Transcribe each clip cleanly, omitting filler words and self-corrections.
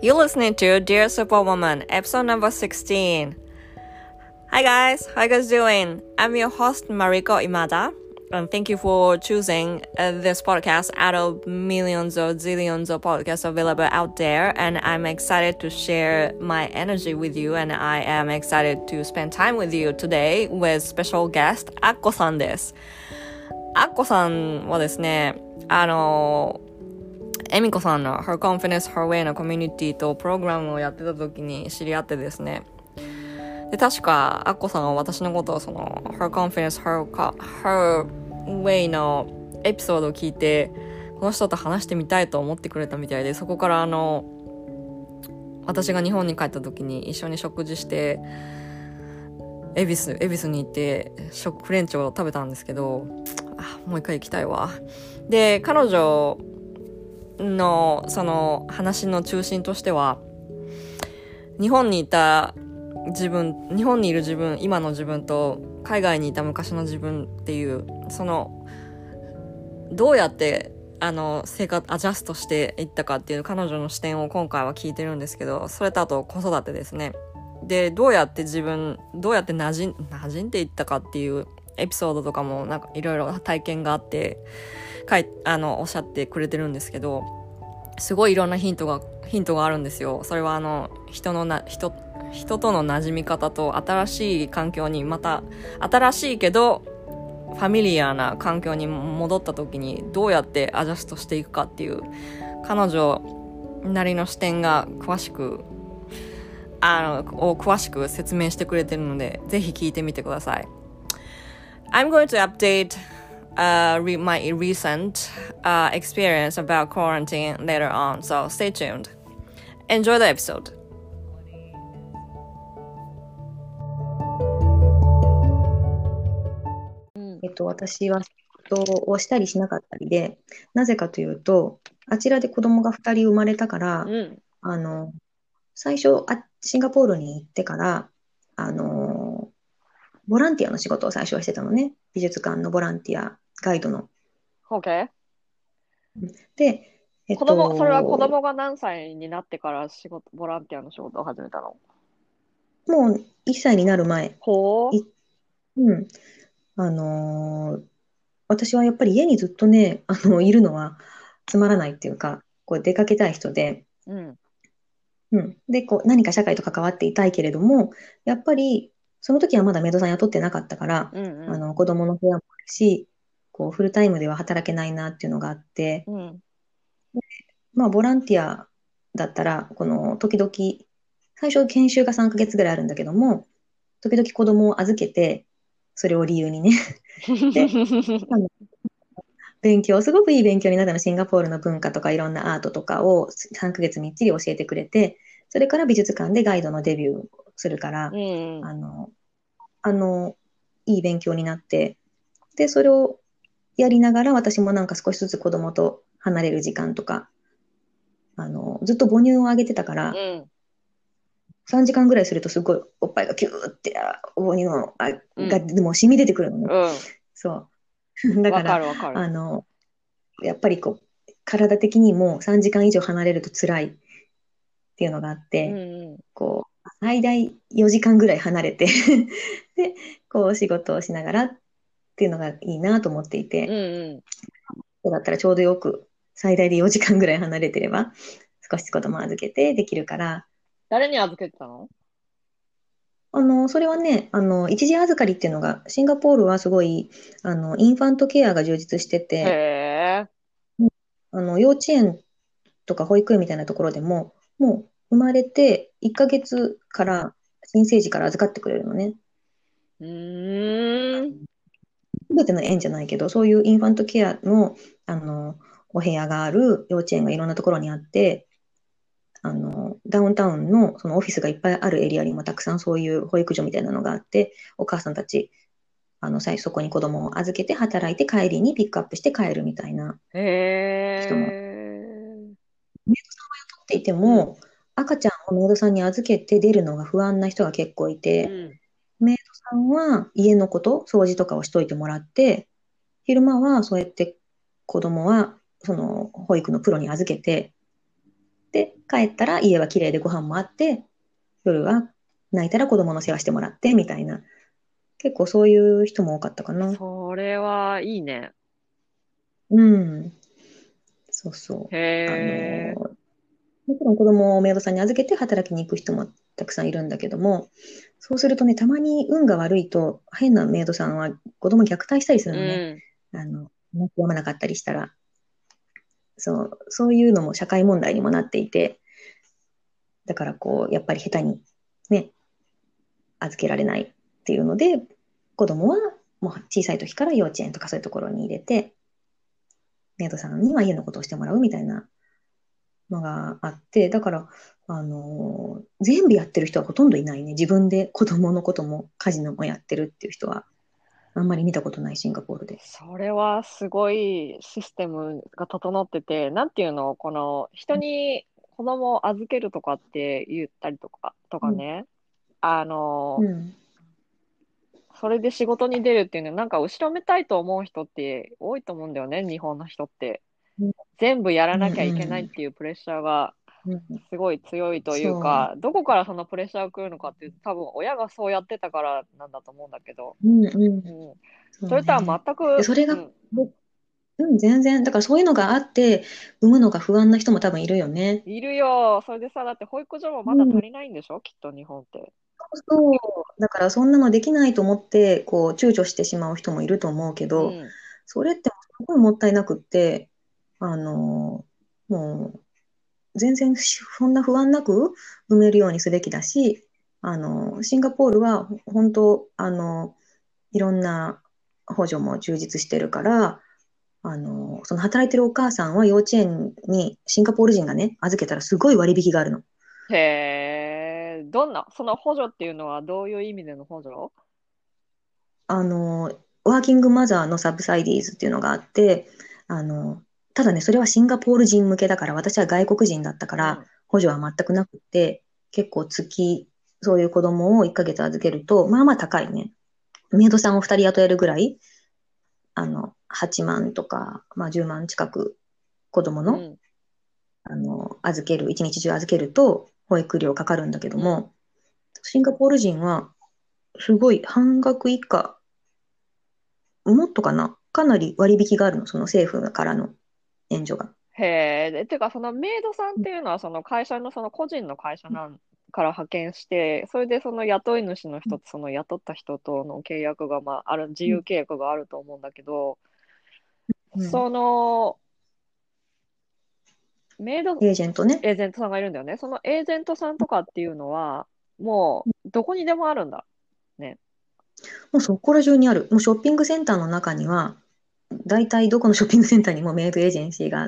You're listening to Dear Superwoman, episode number 16. Hi guys, how you guys doing? I'm your host, Mariko Imada, and thank you for choosing this podcast out of millions or zillions of podcasts available out there. And I'm excited to share my energy with you, and I am excited to spend time with you today with special guest, アッコさんです。アッコさんはですね、エミコさんの Her Confidence Her Way のコミュニティとプログラムをやってた時に知り合ってですね。で、確かアッコさんは私のことをその Her Confidence Her Way のエピソードを聞いて、この人と話してみたいと思ってくれたみたいで、そこから私が日本に帰った時に一緒に食事して、恵比寿に行ってフレンチを食べたんですけど、もう一回行きたいわ。で、彼女のその話の中心としては、日本にいる自分、今の自分と海外にいた昔の自分っていう、そのどうやって生活アジャストしていったかっていう彼女の視点を今回は聞いてるんですけど、それとあと子育てですね。で、どうやって馴染んでいったかっていうエピソードとかもなんかいろいろ体験があっておっしゃってくれてるんですけど、すごいいろんなヒントがあるんですよ。それは人との馴染み方と新しい環境に、また新しいけどファミリアな環境に戻った時にどうやってアジャストしていくかっていう彼女なりの視点が詳しく説明してくれてるので、ぜひ聞いてみてください。I'm going to update my recent experience about quarantine later on, so stay tuned. Enjoy the episode. 私は仕事をしたりしなかったりで、なぜかというと、あちらで子供が2人生まれたから、最初シンガポールに行ってから、ボランティアの仕事を最初はしてたのね。美術館のボランティア、ガイドの。 OK。 で、 それは子供が何歳になってからボランティアの仕事を始めたの？ もう1歳になる前。私はやっぱり家にずっとね、いるのはつまらないっていうか、こう出かけたい人で、で、何か社会と関わっていたいけれども、やっぱりその時はまだメイドさん雇ってなかったから、子供の部屋もあるし、フルタイムでは働けないなっていうのがあって、ボランティアだったら、時々、最初研修が3ヶ月ぐらいあるんだけども、時々子供を預けて、それを理由にね。ですごくいい勉強になったの。シンガポールの文化とかいろんなアートとかを3ヶ月みっちり教えてくれて、それから美術館でガイドのデビューするから、いい勉強になって、で、それをやりながら私もなんか少しずつ子供と離れる時間とか、ずっと母乳をあげてたから、3時間ぐらいするとすごいおっぱいがキューって母乳がでも染み出てくるのね。そう。だから、やっぱり体的にも3時間以上離れると辛いっていうのがあって、最大4時間ぐらい離れてで、仕事をしながらっていうのがいいなと思っていて、だったらちょうどよく最大で4時間ぐらい離れてれば、少し子供預けてできるから。 誰に預けてたの？ それはね、一時預かりっていうのが、シンガポールはすごい、インファントケアが充実してて、幼稚園とか保育園みたいなところでも、もう生まれて1ヶ月から新生児から預かってくれるのね。すべての園じゃないけど、そういうインファントケアの、お部屋がある幼稚園がいろんなところにあって、ダウンタウンのそのオフィスがいっぱいあるエリアにもたくさんそういう保育所みたいなのがあって、お母さんたち、最初そこに子供を預けて働いて帰りにピックアップして帰るみたいな人も。メイドさんが雇っていても、赤ちゃんをメイドさんに預けて出るのが不安な人が結構いて、メイドさんは家のこと、掃除とかをしといてもらって、昼間はそうやって子供はその保育のプロに預けて、 で、帰ったら家は綺麗でご飯もあって、夜は泣いたら子供の世話してもらって、みたいな。結構そういう人も多かったかな。 それはいいね。 うん。そうそへう。 え。 もちろん子供をメイドさんに預けて働きに行く人もたくさんいるんだけども、そうするとね、たまに運が悪いと、変なメイドさんは子供虐待したりするうのね。 ん。 泣き止まなかったりしたら。そういうのも社会問題にもなっていて、だからこう、やっぱり下手にね、預けられないっていうので、子供はもう小さい時から幼稚園とかそういうところに入れて、メイドさんには家のことをしてもらうみたいなのがあって、だから、全部やってる人はほとんどいないね。自分で子供のことも家事のもやってるっていう人は、あんまり見たことない、シンガポールで。 それはすごいシステムが整ってて、なんていうの、この人に子供を預けるとかって言ったりとかうん。 ね、あの、 うん。 それで仕事に出るっていうのは、なんか後ろめたいと思う人って多いと思うんだよね、日本の人って。 うん。 全部やらうん。 なきゃいけないっうん。 ていうプレッシャーがうん。 すごい強いというそか、どこからそのプレッシャーが来るのかっていうと、多分親がそうやってたからなんだと思うんだけど、 う。うん。うん。 うん。 そうそれとはね。で、 全く、 それが、 うん。 うん、全然。だからそういうのがあって、産むのが不安な人も多分いるよね。 いるよ。それでさ、だって保育所もうまだ足ん。 りないんでしょきっと日本って。 そう。だからそんなのできないと思って、こう、躊躇してしまう人もいると思うけど、 うん。 それってすごいもったいなくって、あの、もう、全然そんな不安なく産めるようにすべきだし、シンガポールは本当、いろんな補助も充実してるから、その働いてるお母さんは幼稚園にシンガポール人がね、預けたらすごい割引があるの。 へえ、どんな、その補助っていうのはどういう意味での補助？ ワーキングマザーのサブサイディーズっていうのがあって、あの、ただね、それはシンガポール人向けだから、私は外国人だったから、 うん。 補助は全くなくて、結構そういう子供を1ヶ月預けると、まあまあ高いね。メイドさんを2人雇えるぐらい、8万とか、まあ10万近く子供の、 うん。 預ける、1日中預けると、保育料かかるんだけどうん。 も、シンガポール人は、すごい半額以下、もっとかな、かなり割引があるの、その政府からの援助が。 へえ、で、てかそのメイドさんっていうのはその会社のその個人の会社から派遣して、それでその雇い主の人とその雇った人との契約がまあある、自うん。 由契約があると思うんだけど、 うん。 そのメイドエージェントね。 エージェントさんがいるんだよね。そのエージェントさんとかっていうのは、もうどこにでもあるんだ。ね。 もうそこら中にある。もうショッピングセンターの中には、大体どこのショッピングセンターにもメイドエージェンシーがあって、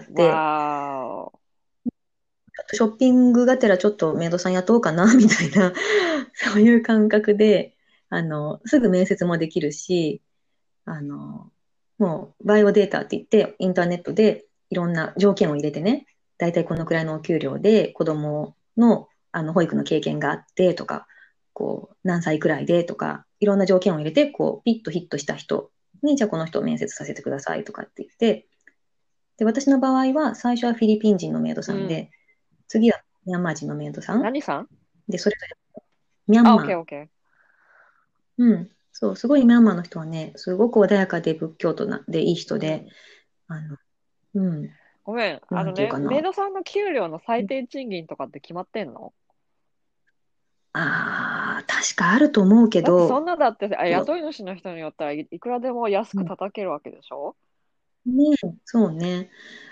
わーお。 ちょっとショッピングがてらちょっとメイドさん雇おうかな、みたいな、そういう感覚で、すぐ面接もできるし、あの、もう、バイオデータって言って、インターネットでいろんな条件を入れてね、大体このくらいのお給料で子供の、保育の経験があってとか、こう、何歳くらいでとか、いろんな条件を入れて、こう、ピッとヒットした人に、じゃあこの人を面接させてくださいとかって言って、で、私の場合は、最初はフィリピン人のメイドうん。 さんで、次はミャンマー人のメイドさん。 何さん？ で、それぞれ、ミャあ、 ンマオッケーオッケー。 ー。うん。そう、すごいミャンマーの人はね、すごく穏やかで仏教徒でいい人で、 うん。 あの、うん。 ごめん。 なんていうかメイな。 ドさんの給料の最低賃金とかって決まってんの？ ああ、確かあると思うけだってそんど、 なだって、 う雇い主の人によったらいくらでも安くん。 叩けるわけでしょ？ ね、そうね。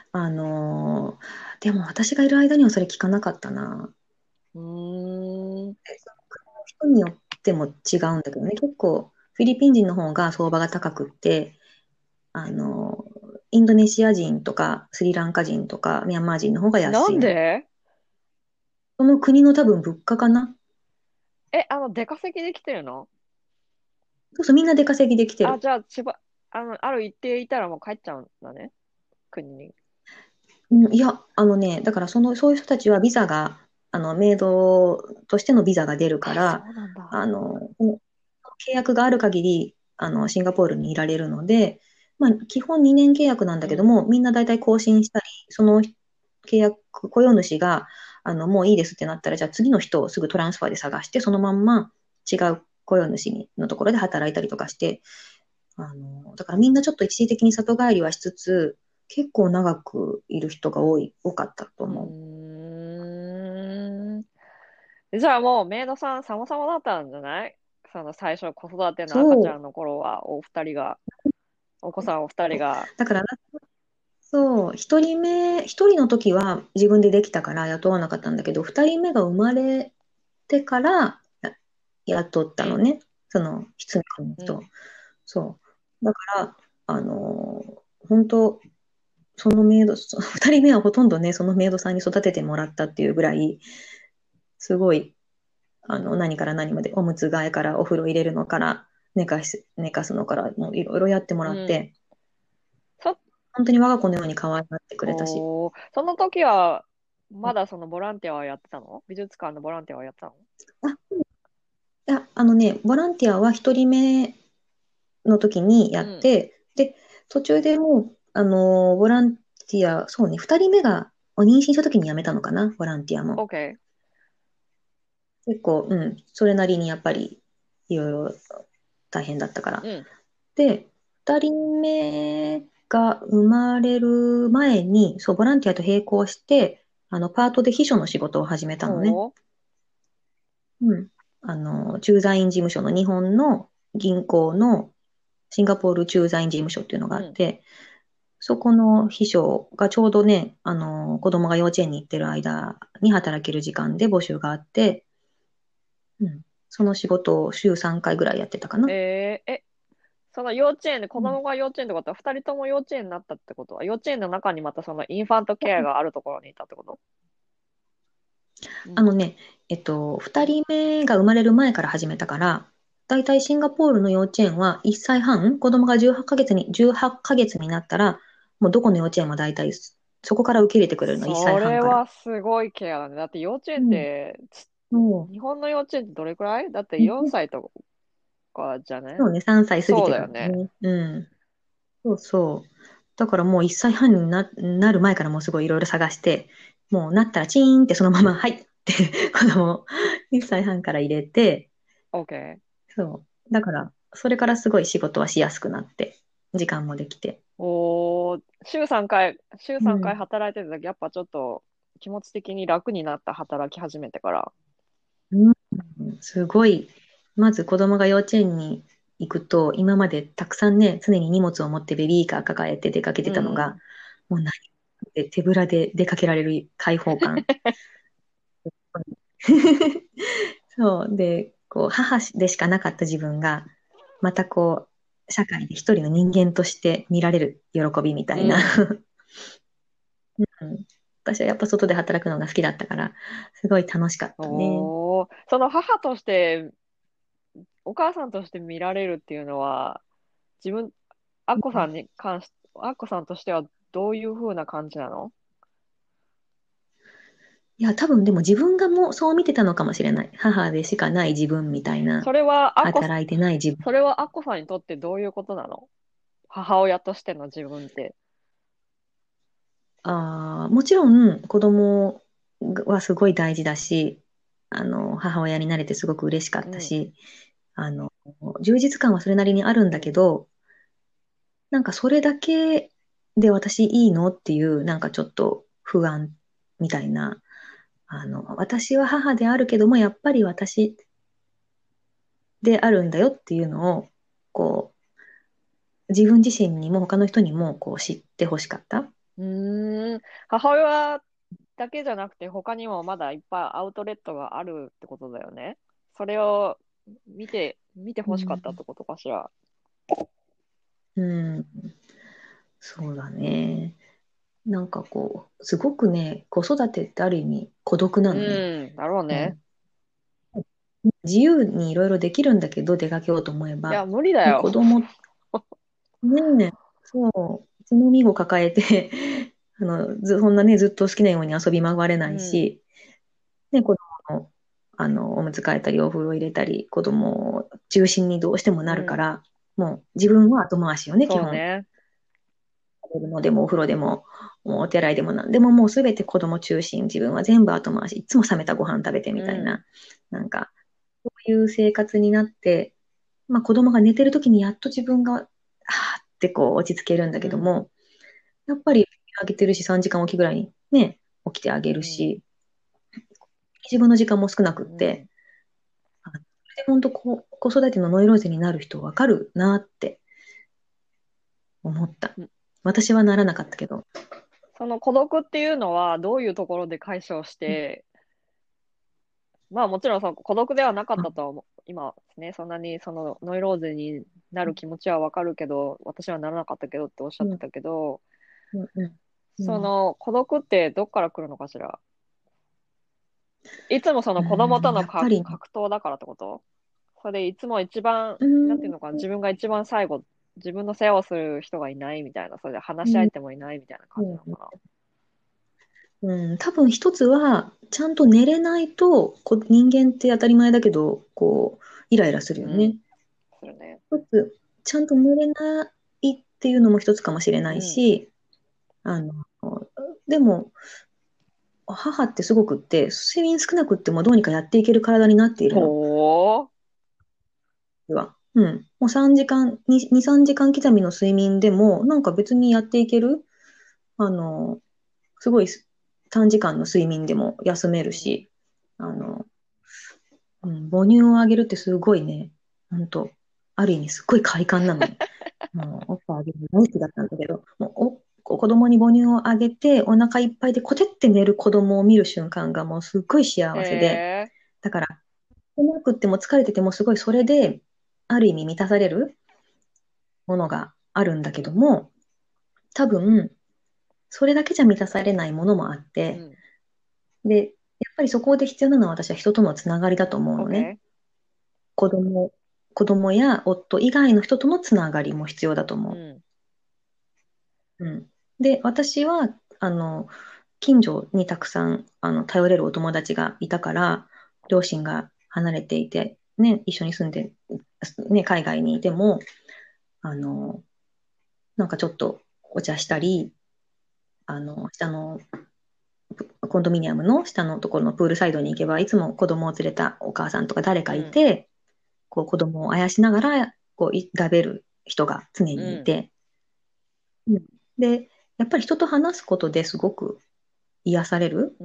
でも私がいる間にはそれ聞かなかったな。 うーん。 人によっても違うんだけどね。結構、フィリピン人の方が相場が高くって、あのインドネシア人とかスリランカ人とかミャンマー人の方がな安いの。 んで？ その国の多分物価かな。 出稼ぎで来てるの？ そうそう、みんな出稼ぎできてあ、 る。 じゃあ、ある一定いたらもう帰っちゃうんだね。国に。 うん。いや、だからそういう人たちはビザが、メイドとしてのビザが出るかあ、 ら、 そうなんだ。 この契約がある限り、シンガポールにいられるので、まあ、基本2年契約なんだうん。 けども、みんな大体更新したり、その契約、雇用主が、もういいですってなったら、じゃあ次の人をすぐトランスファーで探して、そのまんま違う雇用主のところで働いたりとかして、だからみんなちょっと一時的に里帰りはしつつ、結構長くいる人が多かったと思じゃあもうメイドさん様々だったんじゃない？その最初子育てう。 の赤ちゃそう。 んの頃はお子さんお二人が。 だから、そう、一人の時は自分でできたから雇わなかったんだけど、二人目が生まれてから雇ったうん、 のね。その、羊飼いの人。 うん、 そう。だから、本当そのメイド、二人目はほとんどね、そのメイドさんに育ててもらったっていうぐらい、すごい、何から何まで、おむつ替えからお風呂入れるのから、寝かすのから、もういろいろやってもらっうん。 て、 そ、 本当に我が子のように可愛がってくれたし。 その時は、まだそのボランティアはやってたの？美術館のボランティアはやってたの？ あ、いや、ボランティアは一人目の時にやうん。 って、で、途中でもう、ボランティア、そうね、二人目が妊娠した時に辞めたのかな、ボランティアも。 OK。 結構、それなりにやっぱり、いろいろ大変だったから。 うん。 で、二人目が生まれる前に、そう、ボランティアと並行して、パートで秘書の仕事を始めたのね。 おー。 うん。駐在員事務所の日本の銀行のシンガポール駐在員事務所っていうのがうん。 あって、そこの秘書がちょうどね、子供が幼稚園に行ってる間に働ける時間で募集があって、うん。その仕事を週3回ぐらいやってたかな。 その幼稚園で、子うん。 供が幼稚園ってことは、二人とも幼稚園になったってことは、幼稚園の中にまたそのインファントケアがあるところにいたってこと？うん。 あのね、二人目が生まれる前から始めたから、だいたいシンガポールの幼稚園は1歳半、子供が18ヶ月になったら、もうどこの幼稚園もだいたいそこから受け入れてくれるの、1歳それ半から。 はすごいケアだね。だって幼稚園っうん。 て、 そ日本の幼稚園ってどれくらいだってう。 4歳とかじゃね？ そうね、3歳過ぎそうてだよね。 からね。うん。そうそう。だからもう1歳半になる前からもうすごいいろいろ探して、もうなったらチーンってそのまま、はいって子供1歳半から入れて、 OK。 そう。だから、それからすごい仕事はしやすくなって、時間もできて。 週3回うん。 働いてた時、やっぱちょっと気持ち的に楽になった、働き始めてから。 うん、すごい。まず子供が幼稚園に行くと、今までたくさんね、常に荷物を持ってベビーカー抱えて出かけてたのが、 うん。 もう何で手ぶらで出かけられる開放感。そう。で、こう、母でしかなかった自分が、またこう、社会で一人の人間として見られる喜びみたいな。 うん。 うん、私はやっぱ外で働くのが好きだったから、すごい楽しかったね。 その母として、お母さんとして見られるっていうのは、自分、アッコさんとしてはどういう風な感じなの？ いや、多分でも自分がもうそう見てたのかもしれない。母でしかない自分みたいな、 それは働いてない自分。 それはアッコさんにとってどういうことなの？母親としての自分って。 もちろん子供はすごい大事だし、母親になれてすごく嬉しかっうん。 たし、あの、充実感はそれなりにあるんだけうん。 ど、なんかそれだけで私いいのっていう、なんかちょっと不安みたいな、私は母であるけども、やっぱり私であるんだよっていうのを、こ自分自身にも他の人にもこう知ってほしかった。 母親だけじゃなくて他にもまだいっぱいアウトレットがあるってことだよね。それを見て欲しかったってうん。 ことかしら。 うん、そうだね。なんかこう、すごくね、子育てってある意味孤独なのね。 うん、だろうね。 も自由にいろいろできるんだけど、出かけようと思えいや、 ば、 無理だもうよ。 子供、ねえ、そう、うちのみご抱えてそんなね、ずっと好きなように遊び回れないうん、 し、ね、子供の、おむつ替えたり、お風呂入れたり、子供を中心にどうしてもうん、 なるから、もう自分は後回しよね、基本。 そうね。 るのでもお風呂でも、もうお手洗いでもなんでももうすべて子供中心、自分は全部後回し、いつも冷めたご飯食べてみたいな、なんか、そういう生活になって、まあ子供が寝てる時にやっと自分が、ってこう落ち着けるんだけども、やっぱりあげてるし、3時間おきぐらいにね、起きてあげるし、自分の時間も少なくって、あそれで本当子育てのノイローゼになる人わかるなって思った。私はならなかったけど。 その孤独っていうのはどういうところで解消して、まあもちろんその孤独ではなかったとは思う。今ですね、そんなにそのノイローゼになる気持ちはわかるけど、私はならなかったけどっておっしゃってたけど、その孤独ってどっから来るのかしら。いつもその子供とのやっぱり、 格闘だからってこと？それでいつも一番、なんていうのかな、自分が一番最後、自分の世話をする人がいないみたいな、それで話し相手もいないみたいな感じなのか多分一つは、ちゃんと寝れないと、人間って当たり前だけど、こう、イライラするよな。 ね。 するね。 一つ、ちゃんと寝れないっていうのも一つかもしれないし、あの、でも、母ってすごくって、睡眠少なくってもどうにかやっていける体になっているの。 ほもう3時間、2、3時間刻みの睡眠でも、なんか別にやっていける。あの、すごい短時間の睡眠でも休めるし、あの、母乳をあげるってすごいね、本当ある意味すっごい快感なのね。もう、おっぱいあげるの大好きだったんだけど、もう子供に母乳をあげて、お腹いっぱいでコテって寝る子供を見る瞬間がもうすっごい幸せで、 へえ。 だから、なくっても疲れててもすごいそれで、ある意味満たされるものがあるんだけども、多分、それだけじゃ満たされないものもあって、で、やっぱりそこで必要なのは私は人とのつながりだと思うのね。 OK。 子供、子供や夫以外の人とのつながりも必要だと思う。で、私は、近所にたくさん、頼れるお友達がいたから、両親が離れていて、ね、一緒に住んで、ね、海外にいても、あの、なんかちょっとお茶したり、下のコンドミニアムの下のところのプールサイドに行けば、いつも子供を連れたお母さんとか誰かいて、こう子供をあやしながら、こう、食べる人が常にいて、で、やっぱり人と話すことですごく癒される。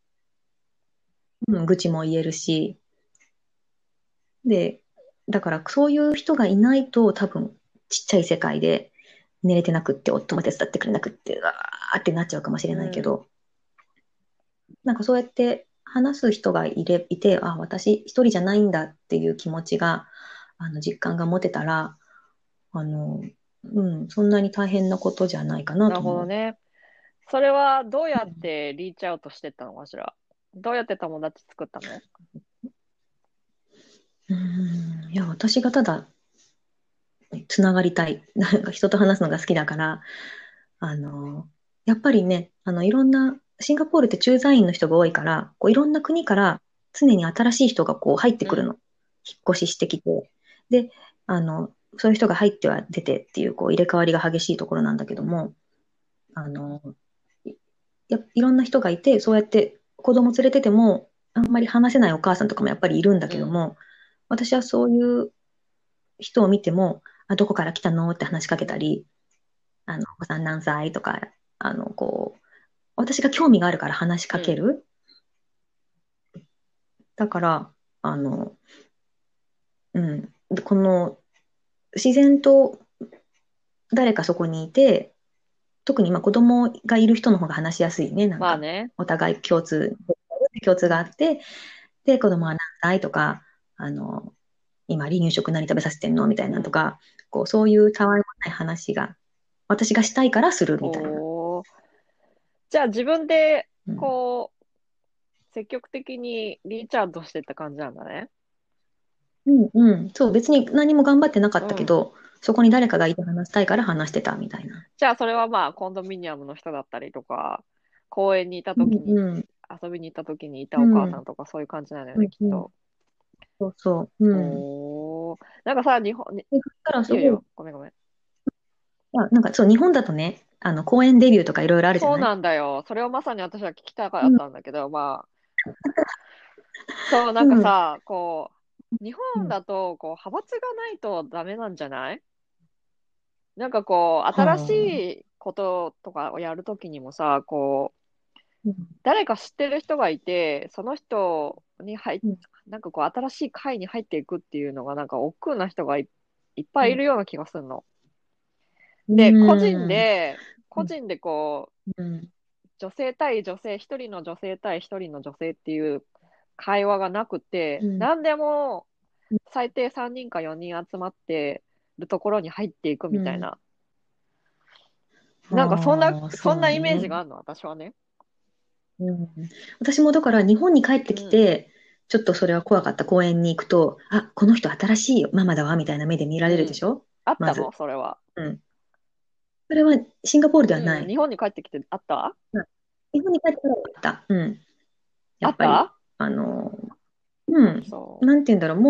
愚痴も言えるし、で、だからそういう人がいないと多分ちっちゃい世界で寝れてなくって夫も手伝ってくれなくって、うわーってなっちゃうかもしれないけど、なんかそうやって話す人がいて、あ、私一人じゃないんだっていう気持ちが、実感が持てたら、あの、そんなに大変なことじゃないかななると思う。 ほどね。それはどうやってリーチアウトしてったのかしら。どうやって友達作ったの？ いや、私がただつながりたい。なんか人と話すのが好きだから、あの、やっぱりね、いろんな、シンガポールって駐在員の人が多いから、こういろんな国から常に新しい人がこう入ってくるの。引っ越ししてきて。で、そういう人が入っては出てっていう、こう入れ替わりが激しいところなんだけども、あの、いろんな人がいて、そうやって子供連れてても、あんまり話せないお母さんとかもやっぱりいるんだけども、私はそういう人を見ても、どこから来たのって話しかけたり、お子さん何歳とか、私が興味があるから話しかける。だから、あの、この、自然と誰かそこにいて、特にまあ子供がいる人の方が話しやすいね。なんか、 まあね。 お互い共通があって、で、子供は何歳とか、あの、今離乳食何食べさせてんのみたいなのとか、こう、そういうたわいもない話が、私がしたいからするみたいな。 おー。じゃあ自分で、 うん、 こう、積極的にリーチアウトしてった感じなんだね。 そう、別に何も頑張ってなかったけど、そこに誰かがいて話したいから話してたみたいな。 じゃあそれはまあコンドミニアムの人だったりとか、公園にいたうん時に、 うん、 遊びに行った時にいたうお母さんん、 とかそういう感じなんだよね、 うん、うん、 きっと。 そうそう、 おー。なんかさ、日本、 でそしたらすごい、 いいよいいよ。ごめんごめん。 なんかそう、日本だとね、 公演デビューとかいろいろあるじゃそうない？ なんだよ。それをまさに私は聞きたかうん、 ったんだけど、まあ、そう、なんかうん、 さ、こう、日本うん。 だと、こう、派閥がないとダメなんじゃない？なんかこう、 は新しあ。 いこととかをやるときにもさ、こう、 うん、 誰か知ってる人がいて、その人にうん、 なんかこう、新しい会に入っていくっていうのが、なんか億劫な人がいっぱうん、 いいるような気がするの。 うで、 ん、 個人でこう、 うん、 女性対女性、一人の女性対一人の女性っていう会話がなくて、 うん。 何でも最低3人か4人集まってるところに入っていくうん。 みたいな。なんかはあ、 そんなそうイメージね。 があるの、私はね。 うん、私もだから日本に帰ってうん。 きて、ちょっとそれは怖かった。公園に行くと、あ、この人新しいママだわ、みたいな目で見らうん。 れるでしょ？ あったのまず。 それは。 うん。それはシンガポールではなうん。 い。 日本に帰ってきてあった？ うん、日本に帰ってからはあった。うん。やっぱり、 あった？ うあ、 ん。 そなんて言うんだろう、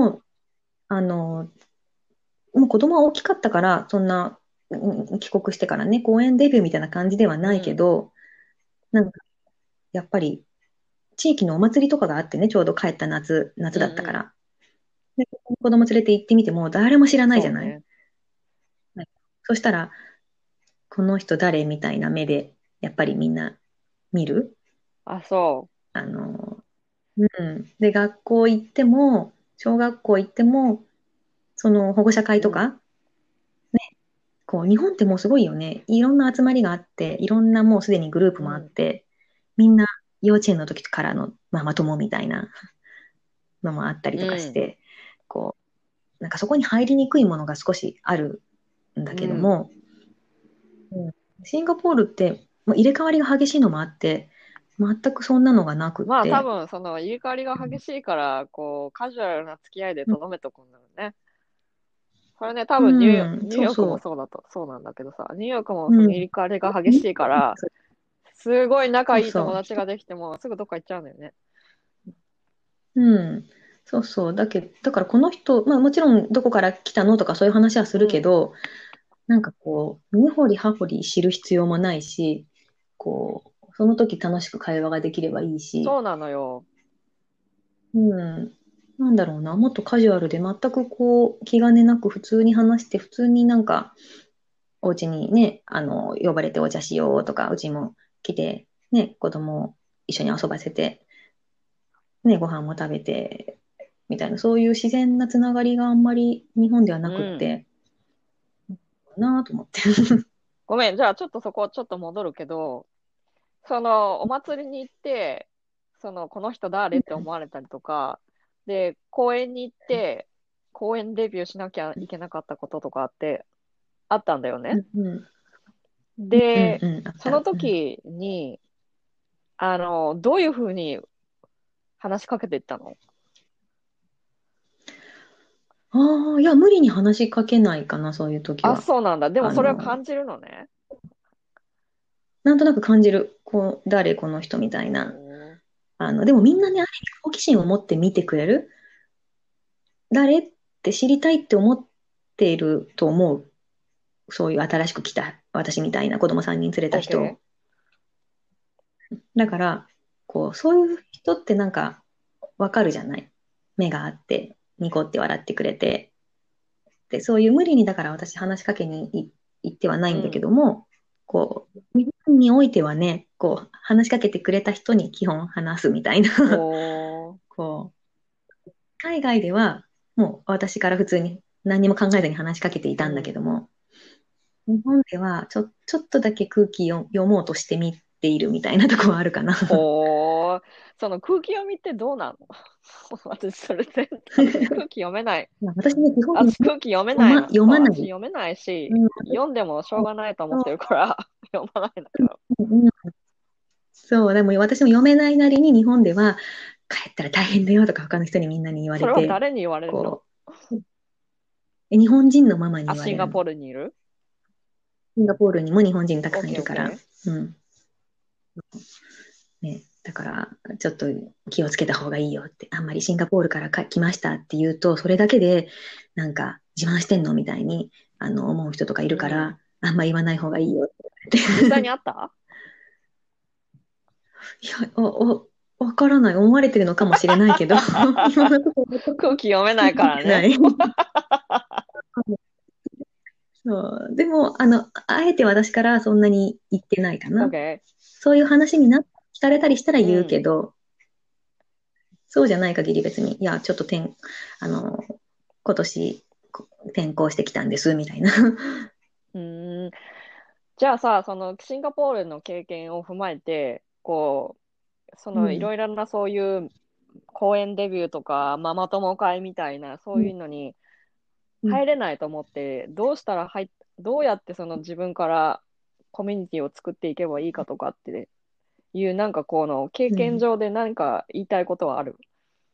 もう子供は大きかったから、そんな、帰国してからね、公園デビューみたいな感じではう。うないけん。 ど、なんか、やっぱり、地域のお祭りとかがあってね、ちょうど帰った夏うんうん。 だったから。で、子供連れて行ってみても、誰も知らないじゃない？ そうね。 はい。そしたら、この人誰みたいな目で、やっぱりみんな見る。 あ、そあの、うん。で、学校行っても、小学校行っても、その保護者会う。うん。 とか、こう、日本ってもうすごいよね。いろんな集まりがあって、いろんなもうすでにグループもあっうん。 て、みんな幼稚園の時からのママ友みたいなのもあったりうとかしん。 て、こなんかそこに入りにくいものが少しあるんだうん。 けども、うん、シンガポールってもう入れ替わりが激しいのもあって、全くそんなのがなくっまあ多て、 分、その入れ替わりが激しいから、こう、カジュアルな付き合いでうん、 とどめとくんだろうね。これね、多分うん、 ニューヨークもそうそそうなんだけどさ、ニューヨークもう、 そうん、 の入れ替わりが激しいから、すごい仲いいそうそ友達ができても、すぐどっか行っちゃうんだよね。 う、うん、そうそう、だからこの人、まあもちろんどこから来たのとかそういう話はすうん。 るけど、なんかこう、根掘り葉掘り知る必要もないし、こう、その時楽しく会話ができればいいし、 そうなのよ。 うん。なんだろうな、もっとカジュアルで全くこう気兼ねなく普通に話して、普通になんかお家にね、呼ばれてお茶しようとか、うちも来て、ね、子供を一緒に遊ばせて、ね、ご飯も食べて、みたいな、そういう自然なつながりがあんまり日本ではうなくっん。 て、なぁと思って。 ごめん、じゃあちょっとそこちょっと戻るけど、そのお祭りに行って、この人誰って思われたりとか、で、公園に行って、公園デビューしなきゃいけなかったこととかってあったんだよね。 うんうん。うんで、 うん、あっそのた。うん。 時に、どういうふうに話しかけていったの？ ああ、いや、無理に話しかけないかな、そういう時あ、 は。 そうなんだ。でもそれをあの、 感じるのね。 なんとなく感じる。誰この人みたいな。 おー。 でもみんなね、ある意味好奇心を持って見てくれる。誰って知りたいって思っていると思う。そういう新しく来た私みたいな子供3人連れた人 OK。 を。だから、そういう人ってなんかわかるじゃない。目があって、ニコって笑ってくれて。で、そういう無理にだから私話しかけに行ってはないんだけうん。 ども、日本においてはね、話しかけてくれた人に基本話すみたいな。 おー。 こ海外では、もう私から普通に何にも考えずに話しかけていたんだけうん。 ども、日本ではちょっとだけ空気を読もうとしてみているみたいなところはあるかな。 ほー。その空気読みってどうなの？私、私空気読めない。 私ね、基本私空気読めないの。そう、 読まない。 私読めないし、 うん、 読んでもしょうがないと思ってるから、読まないんだけど。 うん、そう、でも私も読めないなりに日本では帰ったら大変だよとか他の人にみんなに言わそれはれて、 誰に言われるの？ こ日本人のママにあ、 言われるの。 シンガポールにいる？ シンガポールにも日本人たくオッさんいるから。 ケーオッケうん。ね、だから、ちょっと気をつけた方がいいよって、あんまりシンガポールから来ましたって言うと、それだけで、なんか、自慢してんのみたいに、思う人とかいるー。うん。 から、あんま言わない方がいいよって 。 実際にあった？ いや、わからない。思われてるのかもしれないけど、今のところ空気読めないからね。 ない。そう。でも、あえて私からそんなに言ってないかな。 OK。 そういう話に聞かれたりしたら言ううん。 けど、そうじゃない限り別に、いや、ちょっとあの、今年転校してきたんです、みたいな。 うーん。じゃあさ、そのシンガポールの経験を踏まえて、こう、そのいうん。 ろいろなそういう公演デビューとか、ママ友会みたいな、そううん。 いうのにうん。 入れないと思って、どうやってその自分からコミュニティを作っていけばいいかとかっていう、なんかこの経うん。 験上で何か言いたいことはある？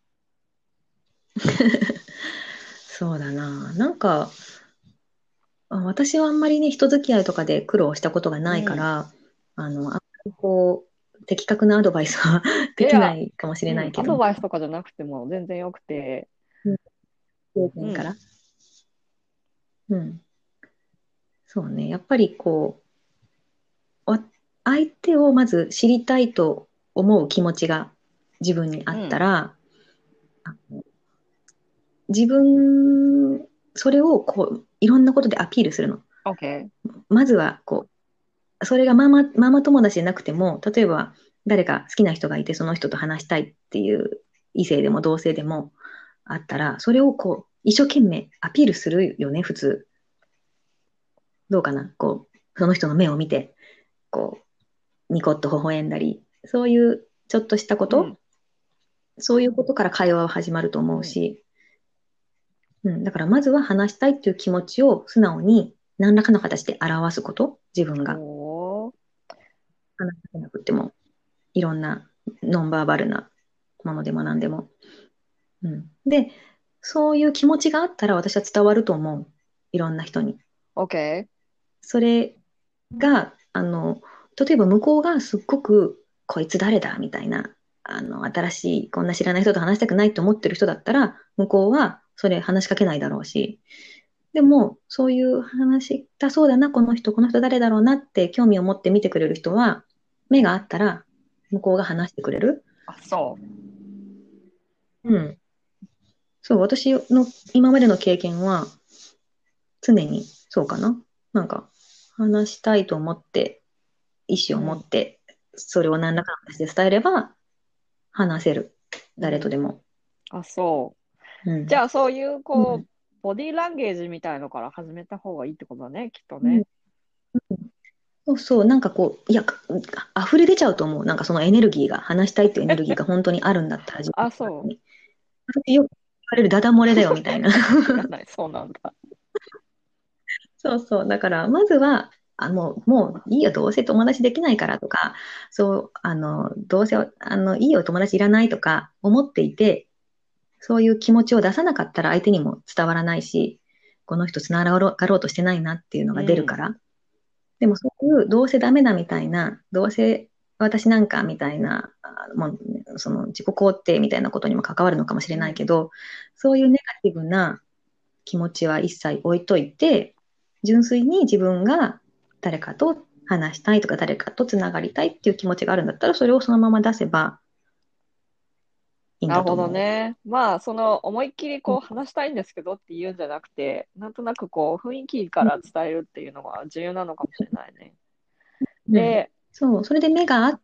そうだな。なんか、私はあんまりね、人付き合いとかで苦労したことがないかうん。 ら、あんまり的確なアドバイスはできないや、 いかもしれうん、アないけども、 ドバイスとかじゃなくても全然よくて、 うん、経うん、 験から。うん。そうね。やっぱりわ相手をまず知りたいと思う気持ちが自分にあうん、 ったら、あ自分、それをいろんなことでアピールするの。 OK。 まずは、それがママ友達じゃなくても、例えば誰か好きな人がいて、その人と話したいっていう異性でも同性でもあったら、それを一生懸命アピールするよね、普通。どうかなその人の目を見て、こニコッと微笑んだり、そういうちょっとしたこうん、 と、そういうことから会話は始まると思うん。 うし、うん、だからまずは話したいっていう気持ちを素直に何らかの形で表すこと、自分が。 おー、 話せなくても、いろんなノンバーバルなものでも何でも。うん、で、そういう気持ちがあったら私は伝わると思う。いろんな人に。 OK。 それが、例えば向こうがすっごく、こいつ誰だみたいな、新しい、こんな知らない人と話したくないと思ってる人だったら、向こうはそれ話しかけないだろうし、でも、そういう話だそうだな、この人誰だろうなって興味を持って見てくれる人は、目があったら、向こうが話してくれる。 あ、そうん。そう、私の今までの経験は、常にそうかな。なんか、話したいと思って、意う。 思を持うん、 って、それを何らかの形で伝えれば、話せる。 うん。 誰とでも。 あ、そう。 うん。 じゃあ、そういう、 うん。 ボディーランゲージみたいのから始めた方がいいってことだね、きっとうん。 ね。 そうそう、なんかいや、溢れ出ちゃうと思う。なんかそのエネルギーが、話したいっていうエネルギーが本当にあるんだったら、自分あ、そう。 に。私よく言われるダダ漏れだよ、みたいな。 知らない。そうなんだ。 そうそう。だから、まずは、もういいよ、どうせ友達できないからとか、そう、どうせ、いいよ、友達いらないとか思っていて、そういう気持ちを出さなかったら相手にも伝わらないし、この人つながろうとしてないなっていうのが出るうん。 から。でもそういうどうせダメだみたいな、どうせ私なんかみたいな、もうその自己肯定みたいなことにも関わるのかもしれうん。 ないけど、そういうネガティブな気持ちは一切置いといて、純粋に自分が誰かと話したいとか誰かとつながりたいっていう気持ちがあるんだったら、それをそのまま出せばいいんなるほどだと思ね。まあ、その思いっきりう。 話したいんですけどって言うんじゃなくて、なんとなく雰囲気から伝えるっていうのが重要なのかもしれないね。 うん。 で、 そう、それで目があって、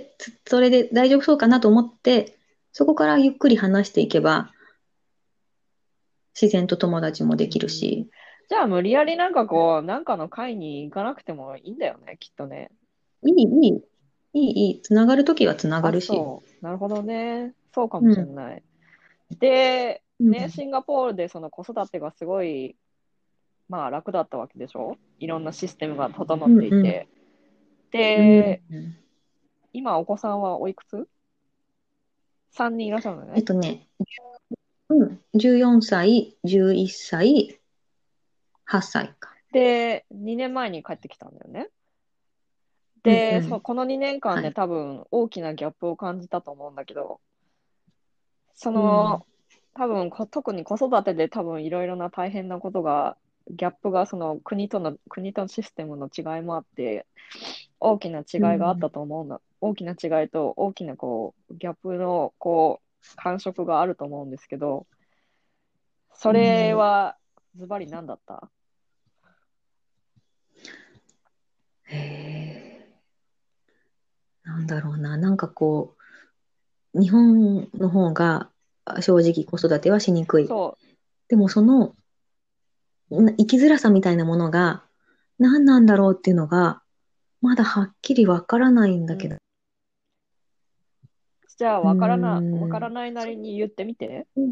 それで大丈夫そうかなと思って、そこからゆっくり話していけば、自然と友達もうできるん、 し、 じゃあ無理やりなんかの会に行かなくてもいいんだよね、きっとね。 いい、いい、いい、つながるときはつながあ、 るし。 そう。なるほどね。そうかもうん、 しれない。で、ね、 うん、 シンガポールでその子育てがすごい、まあ楽だったわけでしょ？いろんなシステムが整っうん、うん、 ていて。 うん。 で、今お子さんはおいくつ？ 3 人いらっしゃるのね。 ね、うん、14歳、11歳、8歳か。 で、2年前に帰ってきたんだよね。 うん、うで、 ん、 この2年間ではい。 多分大きなギャップを感じたと思うんだけど、そうん、 の、多分特に子育てで多分いろいろな大変なことがギャップがその国とシステムの違いもあって、大きな違いがあったと思うんだ。大きな違いと大きなこう、ギャップのこう、感触があると思うんですけど、それはズバリ何だった？ へえ、なんだろうな。なんかこう、日本の方が正直子育てはしにくい。 そでもその生きづらさみたいなものが何なんだろうっていうのが、まだはっきりわからないんう。うん。 だけど。 じゃあ、 うーわからん。 ないなりに言ってみて。 うん。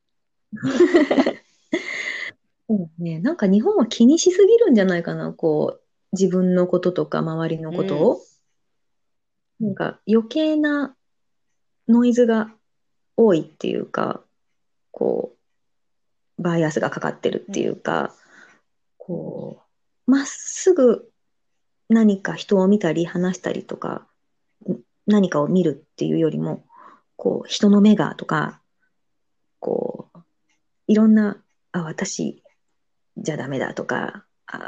そうね。なんか日本は気にしすぎるんじゃないかな。こう、自分のこととか周りのうん。 ことを。なんか余計なノイズが多いっていうか、こバイアスがかかってるっていうん。 うか、こまっすぐ何か人を見たり話したりとか、何かを見るっていうよりも、人の目がとか、こう、いろんな、私じゃダメだとか、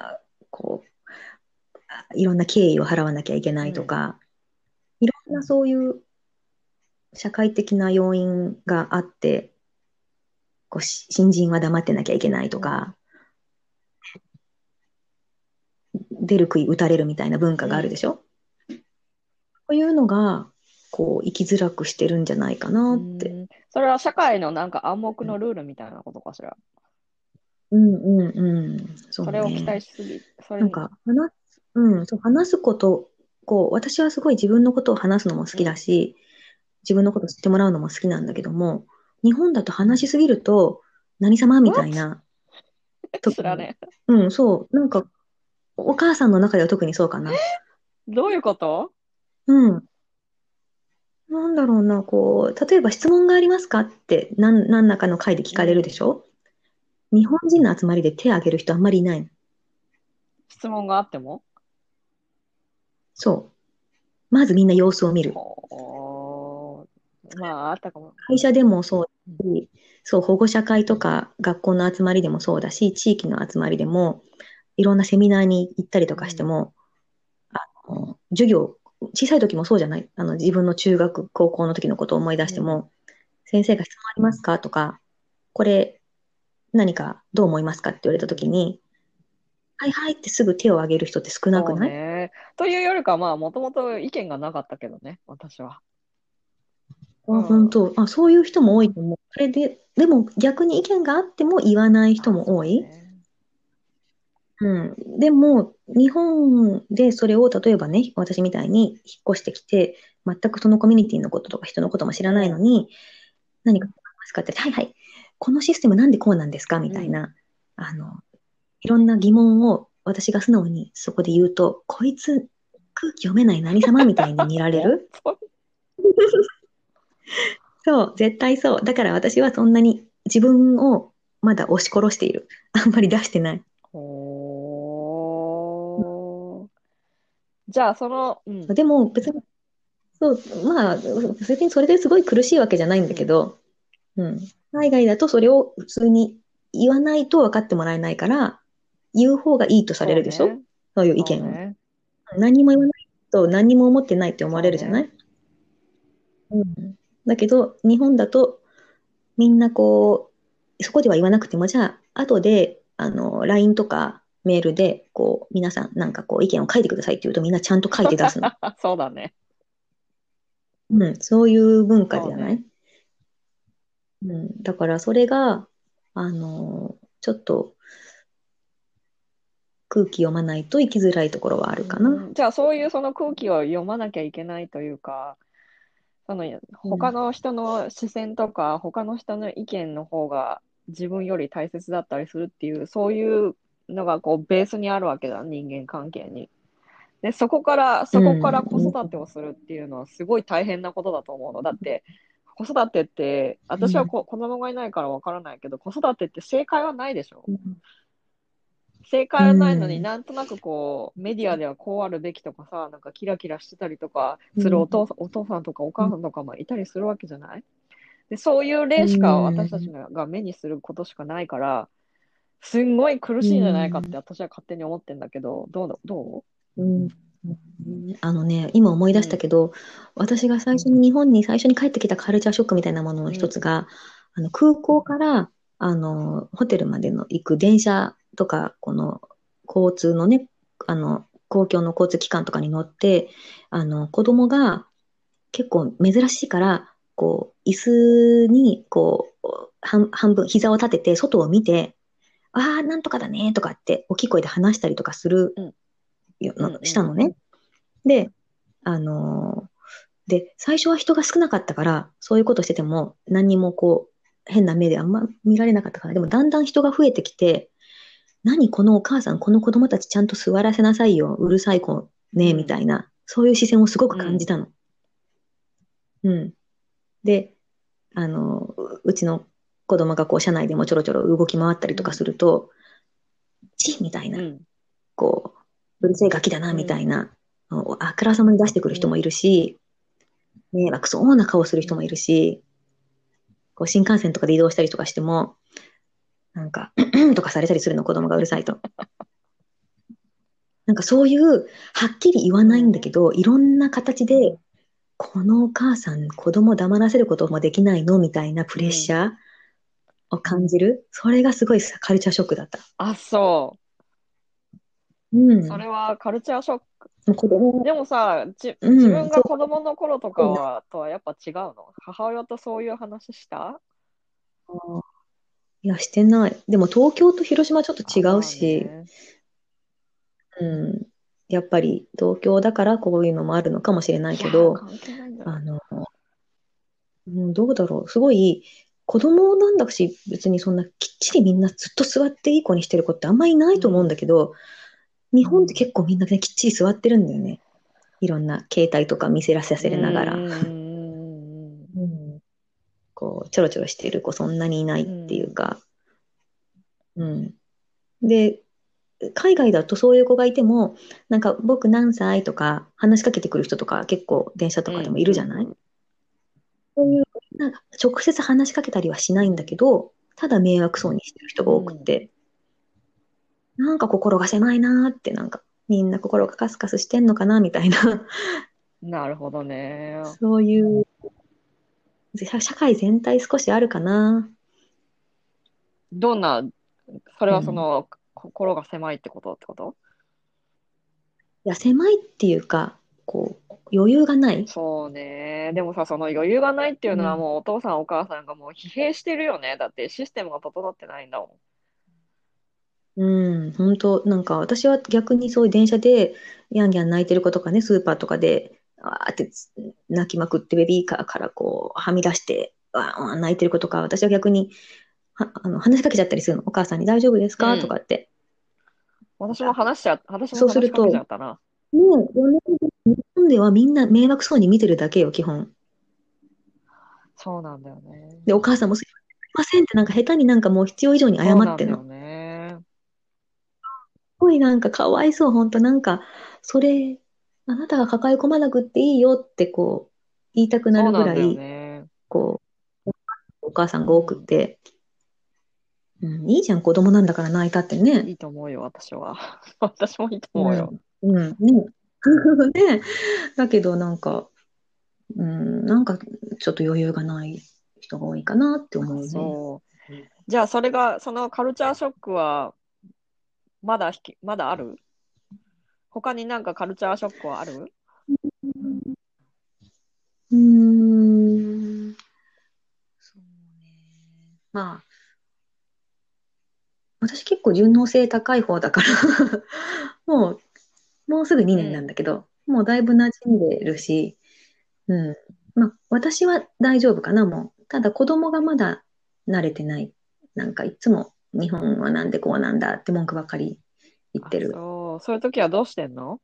いろんな敬意を払わなきゃいけないとうん。 か、いろんなそういう社会的な要因があって、新人は黙ってなきゃいけないとうん。 か、出る杭打たれるみたいな文化うん。 があるでしょ。こういうのが、生きづらくしてるんじゃないかうなって。 ん。それは社会のなんか暗黙のルールみたいなことかしら。 うんうんうん。そうそれを期待ね。 しすぎ、それに、 なんか、そう、話すこと、私はすごい自分のことを話すのも好きだうん。 し、自分のことを知ってもらうのも好きなんだけども、日本だと話しすぎると、何様みたい What? な、 知特に、 らねえ。 うん、そう、なんか、お母さんの中では特にそうかな。 どういうこと？ うん。なんだろうな、例えば質問がありますかって何らかの回で聞かれるでうん。 しょ。日本人の集まりで手を挙げる人あんまりいないの。 質問があっても？ そう。まずみんな様子を見る。 ほー。まあ、あったかも。 会社でもそううん。 だし、そう、保護者会とか学校の集まりでもそうだし、地域の集まりでも、いろんなセミナーに行ったりとかしてうん。 も、授業、小さい時もそうじゃない。自分の中学、高校の時のことを思い出してうん。 も、先生が質問ありますかとか、これ何かどう思いますかって言われた時に、はいはいってすぐ手を挙げる人って少なくそうない？ ね。というよりか、まあ、もともと意見がなかったけどね、私は。う本ん。 当。そういう人も多いと思う。それで、でも逆に意見があっても言わない人あ、 も多い。 そうね。 うん。でも、日本でそれを例えばね、私みたいに引っ越してきて、全くそのコミュニティのこととか人のことも知らないのうん。 に、何か思いますかって、はいはい、このシステムなんでこうなんですかみうん。 たいな、いろんな疑問を私が素直にそこで言うと、こいつ空気読めない何様みたいに見られ本る。 当に。 そう、絶対そう。だから私はそんなに自分をまだ押し殺している。あんまり出してない。 ほー。じゃあ、うん。 でも別に、そう、まあ、別にそれですごい苦しいわけじゃないんだけうん。 ど、うん。海外だとそれを普通に言わないと分かってもらえないから、言う方がいいとされるでしょ。 そうね。 そういう意見を。 そうね。 何にも言わないと何にも思ってないって思わそうね。 れるじゃない。うん。だけど、日本だとみんなそこでは言わなくても、じゃあ、後で、LINE とかメールで、皆さんなんか意見を書いてくださいって言うとみんなちゃんと書いて出すの。 そうだね。 うん。そういう文化そうね。 じゃない。うん。だからそれが、ちょっと空気読まないと生きづらいところはあるかな。 じゃあ、そういうその空気を読まなきゃいけないというか、そのうん。 他の人の視線とか、他の人の意見の方が自分より大切だったりするっていう、そういうのがこうベースにあるわけだ、人間関係に。で、 うそこから子ん。 育てをするっていうのはすごい大変なことだと思うの。だって、子育てって、私はうん。 子供がいないからわからないけど、子育てって正解はないでしょ？ うん。 正う解はないのにん。 なんとなくこう、メディアではこうあるべきとかさ、なんかキラキラしてたりとかするうん。 お父さんとかお母さんとかもいたりするわけじゃない？で、そういうう例しか私たちん。 が目にすることしかないから、 すんごい苦うしいんじゃないかってん。 私は勝手に思ってんだけど、どうん。今思い出したけど、私が日本に最初に帰ってきたカルチャーショックみたいなものの一つが、空港から、ホテルまでの行く電車とか、この、交通のね、公共の交通機関とかに乗って、子供が結構珍しいから、こう、椅子に、こう、半分、膝を立てて、外を見て、ああ、なんとかだね、とかって、大きい声で話したりとかするうんしたのね。で、あの最初は人が少なかったから、そういうことしてても、何にもこう、変な目であんま見られなかったから、でもだんだん人が増えてきて、何このお母さん、この子供たちちゃんと座らせなさいよ、うるさい子ね、みたいな、そういう視線をすごく感じたの。うん。で、うちの子供がこう、車内でもちょろちょろ動き回ったりとかすると、みたいな、こう、うるせえガキだな、みたいな、あからさまに出してくる人もいるし、迷惑そうな顔する人もいるし、こう新幹線とかで移動したりとかしても、なんか、とかされたりするの、子供がうるさいと。なんかそういう、はっきり言わないんだけど、いろんな形で、このお母さん、子供黙らせることもできないのみたいなプレッシャーを感じる。それがすごいカルチャーショックだった。 あ、そうう。そん。 れはカルチャーショック。 子供、 でもさ、自うん、そう、 分が子供の頃とかとはやっぱ違うの？母親とそういう話した？ いや、してない。でも東京と広島ちょっと違あ、まあうし、 ね。 うん。やっぱり東京だからこういうのもあるのかもしれないいやー、 けど、 関係ないんじゃない？ あの、どうだろう。すごい、子供なんだし、別にそんなきっちりみんなずっと座っていい子にしてる子ってあんまりいないと思うんだけど、日本って結構みんなね、きっちり座ってるんだよね。いろんな携帯とか見せらさうんうせながら。 んうん、こう、ちょろちょろしてる子そんなにいないっていううんうん。 か。うん。で、海外だとそういう子がいても、なんか僕何歳とか話しかけてくる人とか結構電車とかでもいるじゃない？そういう、なんか直接話しかけたりはしないんだけど、ただ迷惑そうにしてる人が多くて、なんか心が狭いなーって、なんかみんな心がカスカスしてんのかなみたいな、 なるほどね。 そういう社会全体少しあるかな。 どんな、それはそうん。 の、心が狭いってこと？ いや、狭いっていうか、こう、余裕がない。 そうね。でもさ、その余裕がないっていうのはうん。 もうお父さんお母さんがもう疲弊してるよね。だってシステムが整ってないんだもうん、本当なんか私は逆にそういう電車で、ギャンギャン泣いてる子とかね、スーパーとかで、泣きまくってベビーカーからこう、はみ出して、泣いてる子とか、私は逆に、話しかけちゃったりするの。お母さんに大丈夫ですん。 かうん。 とかって。 私もそうす話しかけちると、 ゃったな。 もう、日本ではみんな迷惑そうに見てるだけよ、基本。 そうなんだよね。 で、お母さんもすいませんってなんか下手になんかもう必要以上に謝そうなんだよってんの。すね。 ごいなんかかわいそう、本当なんか、それ、あなたが抱え込まなくっていいよってこう、言いたくなるぐそうなんだよらい、 ね。 こう、お母さんが多くっうん。 て、いいじゃん、子供なんだから泣いたってね。 いいと思うよ、私は。私もいいと思うよ。 うん、うん、ね。ね。だけどなんか、なんかちょっと余裕がない人が多いかなってあ、 思うね。 そう。じゃあ、そのカルチャーショックは、まだある？他になんかカルチャーショックはある？ うーん、そうね。まあ、私結構順応性高い方だからももうすぐ2年なんうん。 だけど、もうだいぶ馴染んでるし、うん。まあ、私は大丈夫かな、もう。ただ子供がまだ慣れてない。なんかいつも日本はなんでこうなんだって文句ばっかり言っあ、 てる。 そう。そういう時はどうしてんの？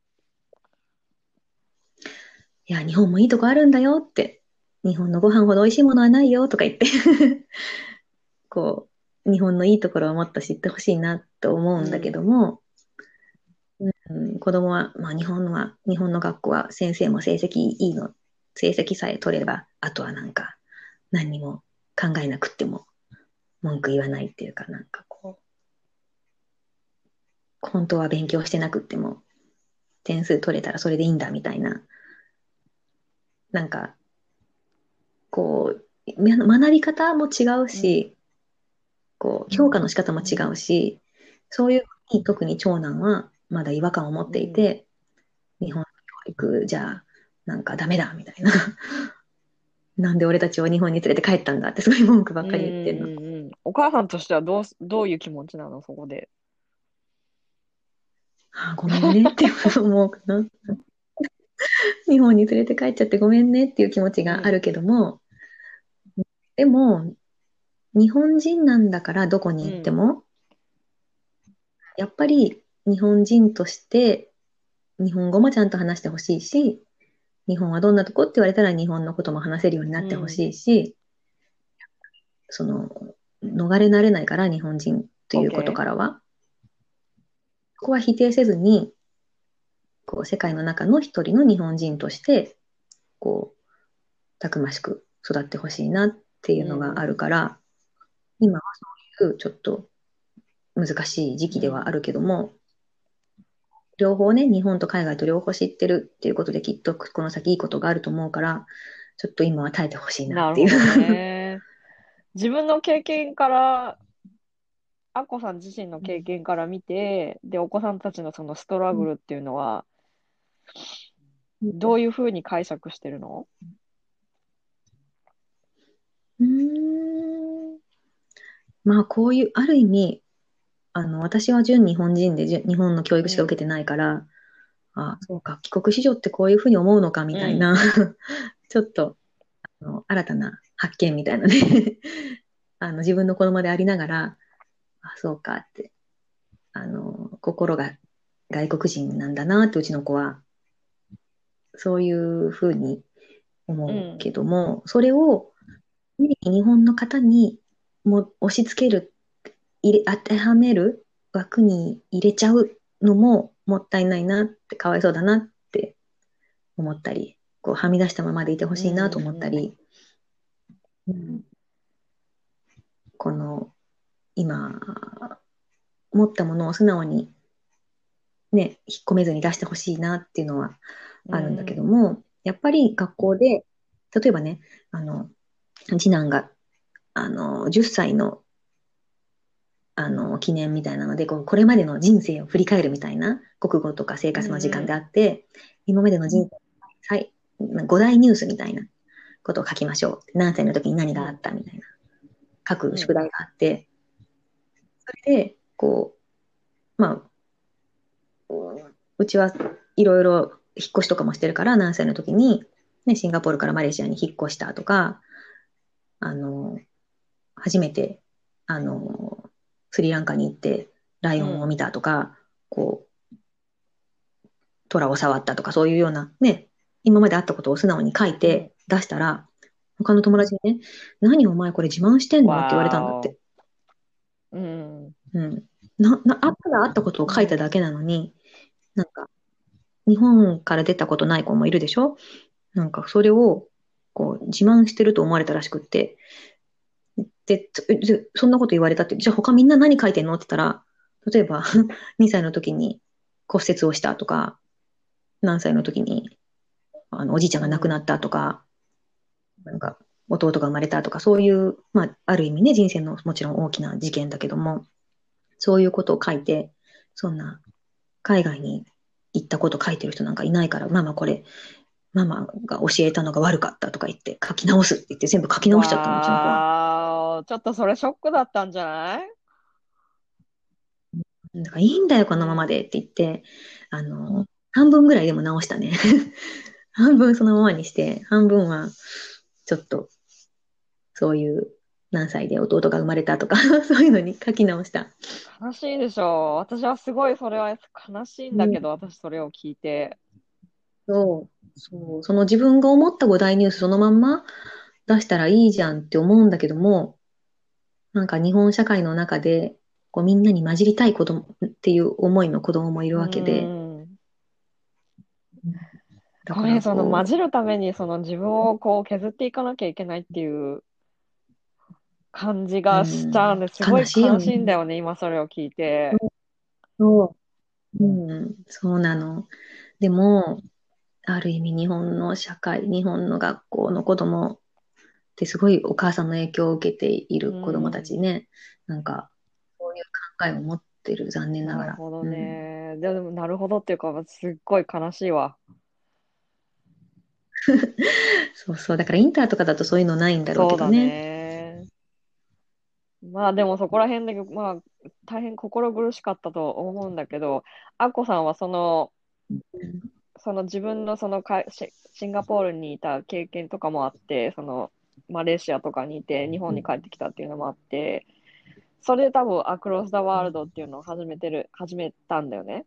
いや、日本もいいとこあるんだよって。日本のご飯ほど美味しいものはないよとか言ってこ日本のいいところをもっと知ってほしいなと思うんだけうん。 ども、子供は、まあ日本の学校は先生も成績さえ取れば、あとはなんか何にも考えなくっても文句言わないっていうかなんかこう、 本当は勉強してなくっても点数取れたらそれでいいんだみたいな、なんかこう学び方も違うし、こう評価の仕方も違うし、そういうふうに特に長男はまだ違和感を持っていて、日本の教育じゃなんかダメだみたいな。なんで俺たちを日本に連れて帰ったんだってすごい文句ばっかり言ってるの。 お母さんとしてはどういう気持ちなの、そこで。 ああ、ごめんねって思うかな。日本に連れて帰っちゃってごめんねっていう気持ちがあるけども、でも、日本人なんだからどこに行っても、やっぱり日本人として日本語もちゃんと話してほしいし、日本はどんなとこって言われたら日本のことも話せるようになってほしいし、その、逃れられないから、日本人ということからは。ここは否定せずに、こう、世界の中の一人の日本人として、こう、たくましく育ってほしいなっていうのがあるから、今はそういうちょっと難しい時期ではあるけども、両方ね、日本と海外と両方知ってるっていうことできっとこの先いいことがあると思うから、ちょっと今は耐えてほしいなっていう。 なるほどね。自分の経験から、アッコさん自身の経験から見て、で、お子さんたちのそのストラグルっていうのは、どういうふうに解釈してるの？ うーん。まあ、こういう、ある意味、私は純日本人で、日本の教育しか受けてないから、あ、そうか、帰国子女ってこういうふうに思うのかみたいな、ちょっと、新たな発見みたいなね自分の子供でありながら、あ、そうかって、心が外国人なんだなって、うちの子は、そういうふうに思うけども、それを、日本の方にも押し付ける、当てはめる枠に入れちゃうのももったいないなって、かわいそうだなって思ったり、こうはみ出したままでいてほしいなと思ったり、うん、この今持ったものを素直にね、引っ込めずに出してほしいなっていうのはあるんだけども、やっぱり学校で、例えばね、次男が10歳の記念みたいなので、これまでの人生を振り返るみたいな国語とか生活の時間であって、今までの人生、5大ニュースみたいなことを書きましょう。何歳の時に何があったみたいな、書く宿題があって、それで、こう、まあ、うちはいろいろ引っ越しとかもしてるから、何歳の時に、ね、シンガポールからマレーシアに引っ越したとか、あの、初めて、スリランカに行ってライオンを見たとか、こう、虎を触ったとか、そういうようなね、今まであったことを素直に書いて出したら、他の友達にね、何お前これ自慢してんのって言われたんだって。うん。ただあったことを書いただけなのに、なんか、日本から出たことない子もいるでしょ？なんか、それを、こう、自慢してると思われたらしくって、で、そんなこと言われたって、じゃあ他みんな何書いてんのって言ったら、例えば2歳の時に骨折をしたとか、何歳の時におじいちゃんが亡くなったとか、なんか弟が生まれたとか、そういう、まあ、ある意味ね、人生のもちろん大きな事件だけども、そういうことを書いて、そんな海外に行ったこと書いてる人なんかいないから、ママこれ、ママが教えたのが悪かったとか言って書き直すって言って全部書き直しちゃったの、うちの子は。 わー、ちょっとそれショックだったんじゃない？ だからいいんだよ、このままでって言って、半分ぐらいでも直したね。半分そのままにして、半分はちょっとそういう何歳で弟が生まれたとかそういうのに書き直した。 悲しいでしょ。私はすごいそれは悲しいんだね、 けど、私それを聞いて。 その自分が思った5大ニュースそのまんま出したらいいじゃんって思うんだけども、なんか日本社会の中でこうみんなに混じりたい子供っていう思いの子供もいるわけで、だからその混こじるためにその自分をこう削っていかなきゃいけないっていう感じう、 がしちゃうんですごい悲しいよね。 悲しいんだよね、今それを聞いて。 そう。 うん、そうなの。でも、ある意味日本の社会、日本の学校の子供ってすごいお母さんの影響を受けていうる子供たん。 ちね、なんか、そういう考えを持ってる、残念ながら。 なるほどうん。 ね。でも、なるほどっていうか、すっごい悲しいわ。 そうそう。だからインターとかだとそういうのないんだろうそうだけどね。 ね。まあでもそこら辺で、まあ大変心苦しかったと思うんだけど、アッコさんはうん。 その自分のシンガポールにいた経験とかもあって、マレーシアとかにいて日本に帰ってきたっていうのもあって、それで多分アクロス・ザ・ワールドっていうのを始めたんだよね。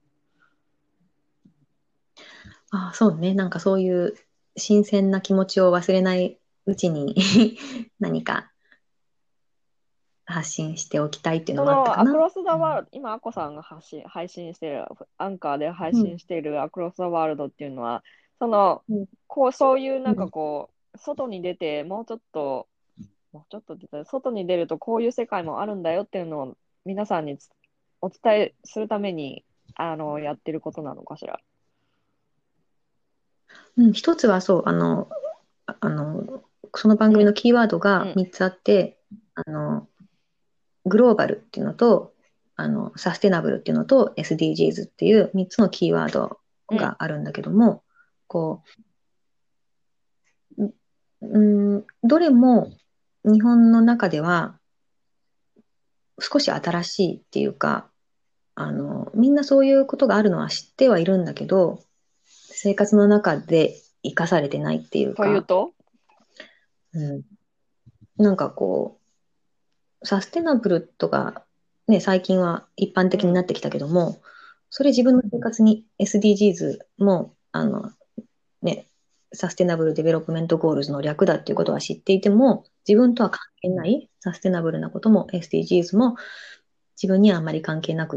ああ、そうね。なんかそういう新鮮な気持ちを忘れないうちに何か発信しておきたいっていうのそもあったのアクロかな。 ス・ザ・うん。 ワールド、今アッコさんが配信している、アンカーで配うん。 信しているアクロス・ザ・ワールドっていうのは、 うん。 そういうなんかうん。 こう、外に出て、もうちょっとって言ったら、外に出るとこういう世界もあるんだよっていうのを皆さんにお伝えするために、やってることなのかしら。 うん、一つはそう、あの、その番うん、 組のキーワードがうん、 3つあって、あの、グローバルっていうのと、サステナブルっていうのと SDGs っていう3つのキーワードうん、 があるんだけども、こどれも日本の中では少し新しいっていうか、みんなそういうことがあるのは知ってはいるんだけど、生活の中で生かされてないっていうか、 というと、 うん、なんかこう、サステナブルとか、ね、最近は一般うん、 的になってきたけども、それ自分の生活に SDGs も、ね、サステナブルデベロップメントゴールズの略だっていうことは知っていても、自分とは関係ないサステナブルなことも SDGs も自分にはあんまり関係なくって、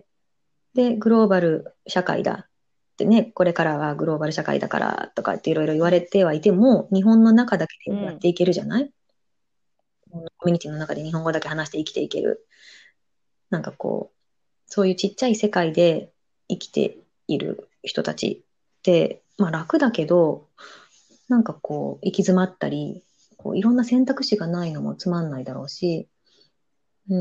で、グローバル社会だってね、これからはグローバル社会だからとかっていろいろ言われてはいても、日本の中だけうん、 でやっていけるじゃない？コミュニティの中で日本語だけ話して生きていける。なんかこう、そういうちっちゃい世界で生きている人たちって、まあ楽だけど、なんかこう、行き詰まったり、こういろんな選択肢がないのもつまんないだろうし、うん、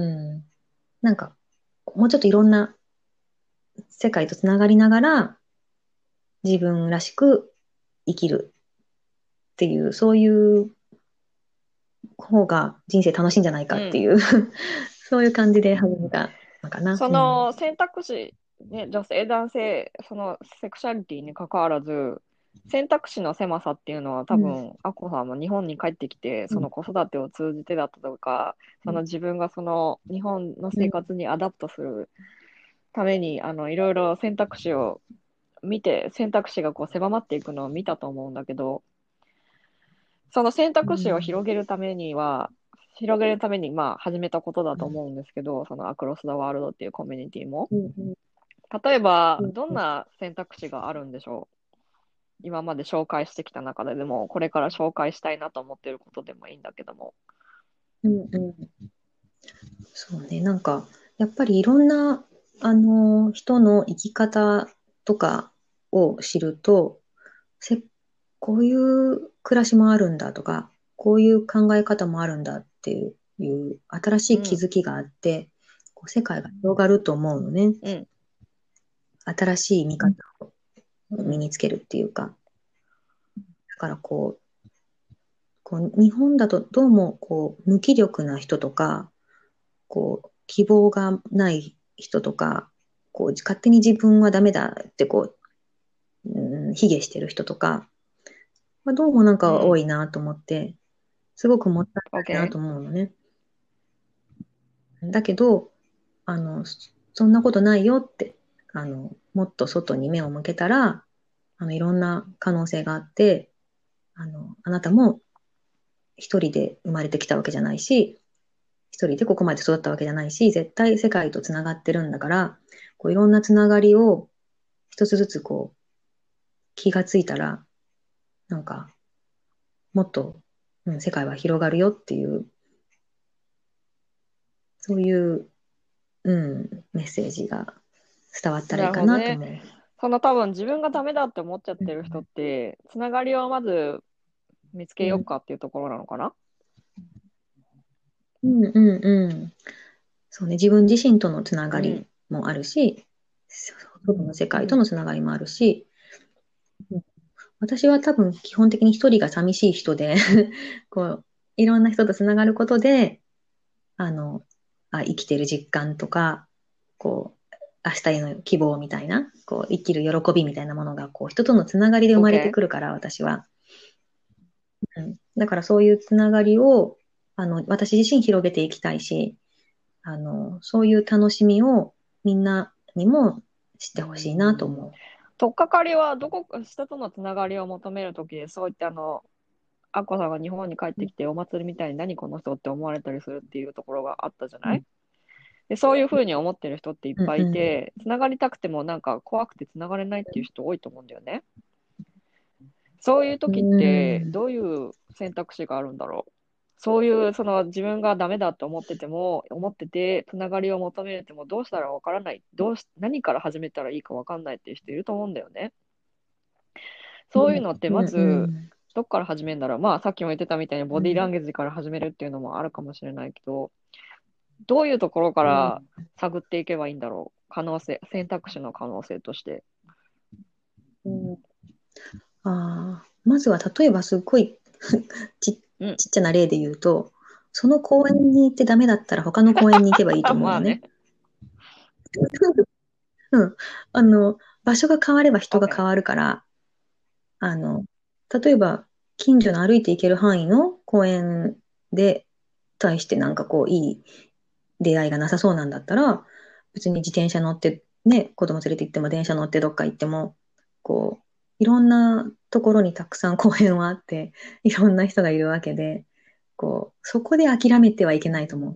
なんか、もうちょっといろんな世界とつながりながら、自分らしく生きるっていう、そういう方が人生楽しいんじゃないうん。 かっていうそういう感じで始めたのかな。 そうん。 の選択肢、ね、女性、男性、そのセクシャリティに関わらず、選択肢の狭さっていうのは多うん。 分、アッコさんも日本に帰ってきて、 うん。 その子育てを通じてだったとか、その自分がその日本のうん。 生活にアダプトするために、いろいろ選択肢を見て、選択肢がこう狭まっていくのを見たと思うんだけど、その選う択肢をん。 広げるために、まあ、始めたことだうん。 と思うんですけど、そのアクロス・ザ・ワールドっていうコミュニティも。 うん。 例えば、 うん。 どんな選択肢があるんでしょう？今まで紹介してきた中でも、これから紹介したいなと思ってることでもいいんだけども。 うん。うん。そうね。なんか、やっぱりいろんな、人の生き方とかを知ると、せ、こういう暮らしもあるんだとか、こういう考え方もあるんだっていう新しい気うん、 づきがあって、こう世界が広がると思うのね。 うん、 新しい見方をうん、 身につけるっていうか。だから日本だとどうも無気力な人とか、希望がない人とか、勝手に自分はダメだって卑下してる人とか、まあ、どうもなんうん。 か多いなと思って、すごくもったいないな OK。 と思うのね。だけど、そんなことないよって、もっと外に目を向けたら、いろんな可能性があって、あなたも一人で生まれてきたわけじゃないし、一人でここまで育ったわけじゃないし、絶対世界とつながってるんだから、いろんなつながりを一つずつ気がついたら、なんか、もっと、世界は広がるよっていう、そういう、メッセージが。 伝わったらいいかなるほどね。 なと思う。 その多分自分がダメだって思っちゃってる人って、つながりをまず見つけようかっていうところなのかな。 うんうんうん。そうね、自分自身とのつながりうん。 もあるし、外の世界とのつながりもあるし、私は多分基本的に一人が寂しい人でこう、いろんな人とつながることで、あの、生きてる実感とか、こう、明日への希望みたいな、こう、生きる喜びみたいなものが、こう、人とのつながりで生まれて OK。 くるから、私は。だからそういうつながりを、私自身広げていきたいし、そういう楽しみをみんなにも知ってほしいなと思う。 とっかかりは、どこか、人とのつながりを求めるときで、そういったアッコさんが日本に帰ってきて、お祭りみたいに何この人って思われたりするっていうところがあったじゃない。で、そういうふうに思ってる人っていっぱいいて、つながりたくてもなんか怖くてつながれないっていう人多いと思うんだよね。そういう時ってどういう選択肢があるんだろう。そういうその自分がダメだと思ってても、思ってて、つながりを求めてもどうしたらわからない、何から始めたらいいかわかんないっていう人いると思うんだよね。そういうのってまず、どっから始めるんだろう。まあさっきも言ってたみたいにボディーランゲージから始めるっていうのもあるかもしれないけど、どういうところから探っていけばいいんだろう。可能性、選択肢の可能性として。 まずは例えばすっごいちっちゃな例で言うと、その公園に行ってダメだったら他の公園に行けばいいと思うのね。うん。場所が変われば人が変わるから、例えば近所の歩いて行ける範囲の公園で対してなんかこういい出会いがなさそうなんだったら、別に自転車乗ってね、子供連れて行っても電車乗ってどっか行っても、こう、いろんなところにたくさん公園はあって、いろんな人がいるわけで、こう、そこで諦めてはいけないと思う。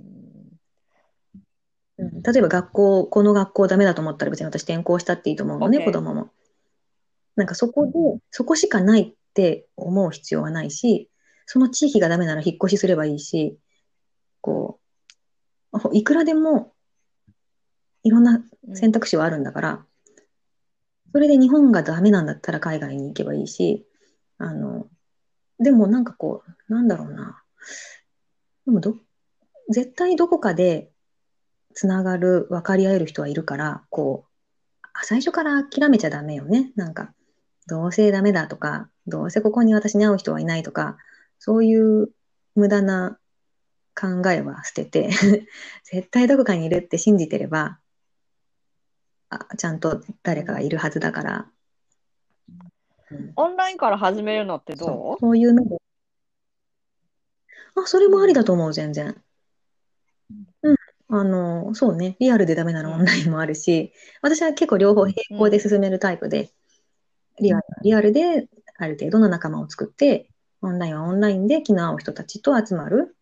例えばこの学校ダメだと思ったら別に私転校したっていいと思うのね、子 OK。 供も。なんかそこで、そこしかないって思う必要はないし、その地域がダメなら引っ越しすればいいし、こいくらでもいろんな選択肢はあるんだから、それで日本がダメなんだったら海外に行けばいいし、でもなんかこう、なんだろうな。でも絶対どこかでつながる、分かり合える人はいるから、こう、最初から諦めちゃダメよね。なんか、どうせダメだとか、どうせここに私に会う人はいないとか、そういう無駄な考えは捨てて絶対どこかにいるって信じてれば、ちゃんと誰かがいるはずだから、 オンラインから始めるのってどそういうので、それもありだと思う、全然。そうね、リアルでダメならオンラインもあるし、私は結構両方並行で進めるタイプで、リアルである程度の仲間を作って、オンラインはオンラインで気の合う人たちと集まる。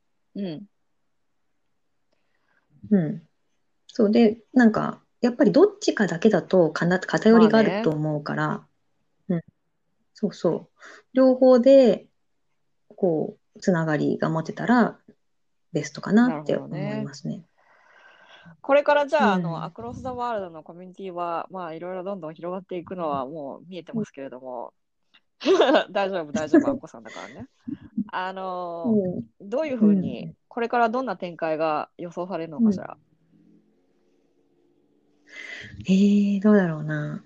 そうで、なんか、やっぱりどっちかだけだと偏りがあると思うから、そうそう。両方で、こう、つながりが持てたら、ベストかなって思いますね。 これからじゃあ、アクロス・ザ・ワールドのコミュニティは、まあ、いろいろどんどん広がっていくのはもう見えてますけれども、大丈夫、大丈夫、アッコさんだからね。どういうふうに、これからどんな展開が予想されるのかしら。 どうだろうな。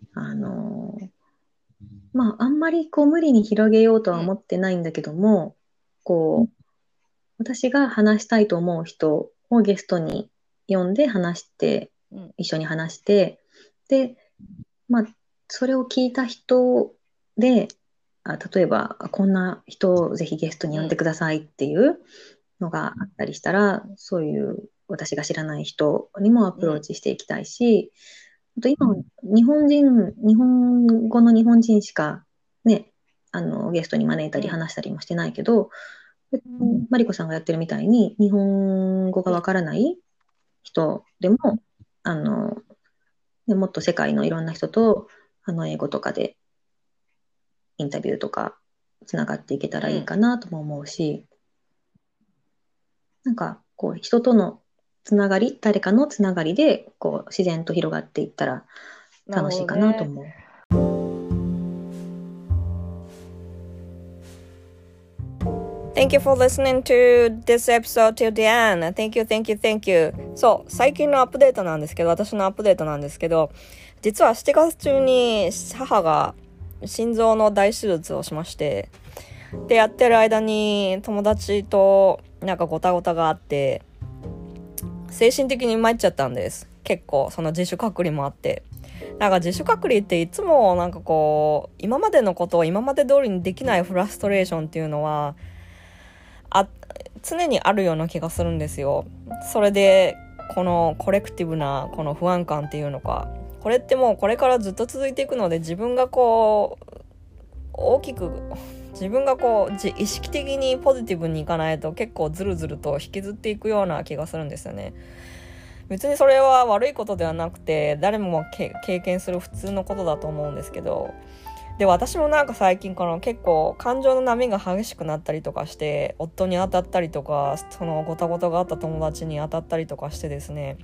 あんまりこう無理に広げようとは思ってないんだけども、こう、私が話したいと思う人をゲストに呼んで一緒に話して、で、それを聞いた人で、例えば、こんな人をぜひゲストに呼んでくださいっていうのがあったりしたら、そういう私が知らない人にもアプローチしていきたいし、あと今、日本語の日本人しかね、ゲストに招いたり話したりもしてないけど、マリコさんがやってるみたいに、日本語がわからない人でも、もっと世界のいろんな人と、英語とかでインタビューとかつながっていけたらいいかなとも思うし、なんか、こう、人とのつながり、誰かのつながりでこう自然と広がっていったら楽しいかなと思う。 Thank you for listening to this episode till the end. Thank you, thank you, thank you. そう、最近のアップデートなんですけど、私のアップデートなんですけど、実は7月中に母が心臓の大手術をしまして、で、やってる間に友達となんかごたごたがあって、精神的に参っちゃったんです。結構、その自主隔離もあって。なんか自主隔離っていつもなんかこう、今までのことを今まで通りにできないフラストレーションっていうのは、常にあるような気がするんですよ。それでこのコレクティブなこの不安感っていうのか、これってもうこれからずっと続いていくので、自分がこう大きく自分がこう意識的にポジティブにいかないと結構ずるずると引きずっていくような気がするんですよね。別にそれは悪いことではなくて、誰も経験する普通のことだと思うんですけど、で、私もなんか最近結構感情の波が激しくなったりとかして、夫に当たったりとか、そのごたごたがあった友達に当たったりとかしてですね、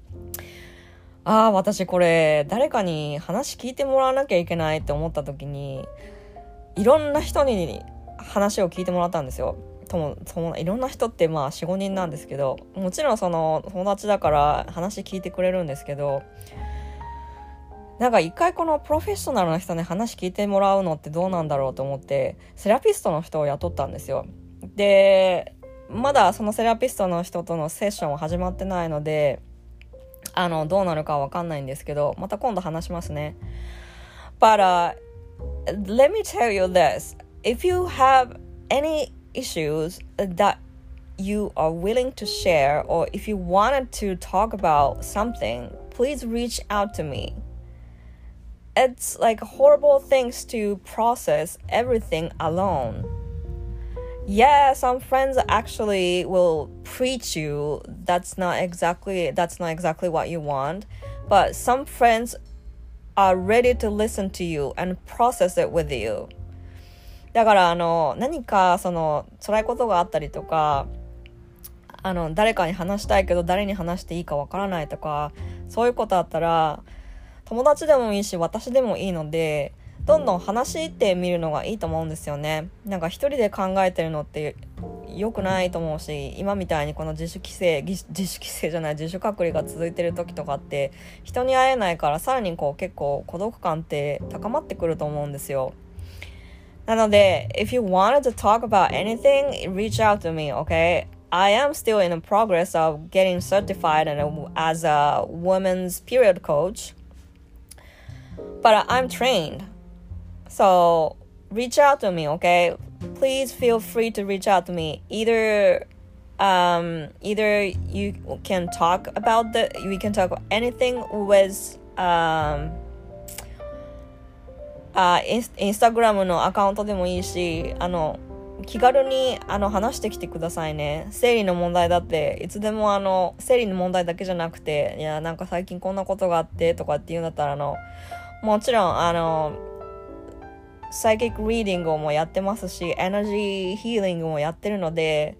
私これ誰かに話聞いてもらわなきゃいけないって思った時に、いろんな人に話を聞いてもらったんですよ。いろんな人ってまあ 4,5 人なんですけど、もちろんその友達だから話聞いてくれるんですけど、なんか一回このプロフェッショナルな人に話聞いてもらうのってどうなんだろうと思ってセラピストの人を雇ったんですよ。で、まだそのセラピストの人とのセッションは始まってないので、どうなるかわかんないんですけど、また今度話しますね。But let me tell you this. If you have any issues that you are willing to share, or if you wanted to talk about something, please reach out to me.It's like horrible things to process everything alone. Yeah, some friends actually will preach you that's not exactly what you want, but some friends are ready to listen to you and process it with you. だから何かその辛いことがあったりとか、誰かに話したいけど誰に話していいかわからないとか、そういうことあったら友達でもいいし私でもいいので、どんどん話してみるのがいいと思うんですよね。なんか一人で考えてるのって良くないと思うし、今みたいにこの自主隔離が続いてる時とかって人に会えないから、さらに結構孤独感って高まってくると思うんですよ。なので if you wanted to talk about anything, reach out to me, okay? I am still in the progress of getting certified as a women's period coach.But I'm trained. So reach out to me, okay? Please feel free to reach out to me. Either you can talk about we can talk anything with Instagram のアカウントでもいいし、気軽に話してきてくださいね。生理の問題だっていつでも生理の問題だけじゃなくて、いやなんか最近こんなことがあってとかっていうんだったらもちろんサイキックリーディングもやってますし、エナジーヒーリングもやってるので、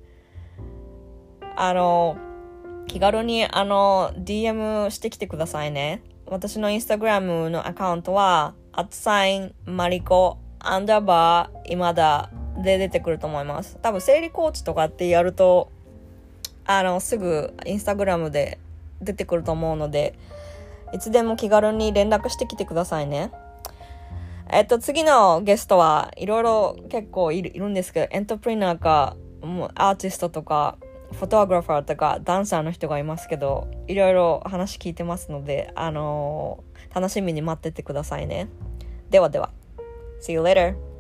気軽にDM してきてくださいね。私のインスタグラムのアカウントは@mariko_今田で出てくると思います。多分生理コーチとかってやるとすぐインスタグラムで出てくると思うので、いつでも気軽に連絡してきてくださいね。次のゲストはいろいろ結構いるんですけど、エントプリナーかアーティストとかフォトグラファーとかダンサーの人がいますけど、いろいろ話聞いてますので、楽しみに待っててくださいね。ではでは See you later.